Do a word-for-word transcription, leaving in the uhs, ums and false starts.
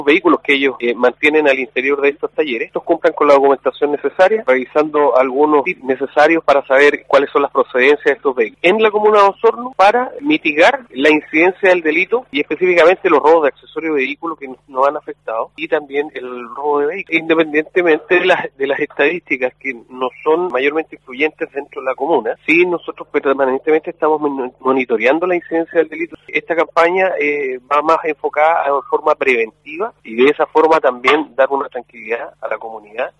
vehículos que ellos eh, mantienen al interior de estos talleres. Estos cumplan con la documentación necesaria, revisando algunos tips necesarios para saber cuáles son las procedencias de estos vehículos. En la comuna de Osorno, para mitigar la incidencia del delito y específicamente los robos de accesorios de vehículos que nos han afectado y también el robo de vehículos. Independientemente de las, de las estadísticas que no son mayormente influyentes dentro de la comuna, sí nosotros permanentemente estamos monitoreando la incidencia del delito. Esta campaña eh, va más enfocada de forma preventiva y de esa forma también dar una tranquilidad a la comunidad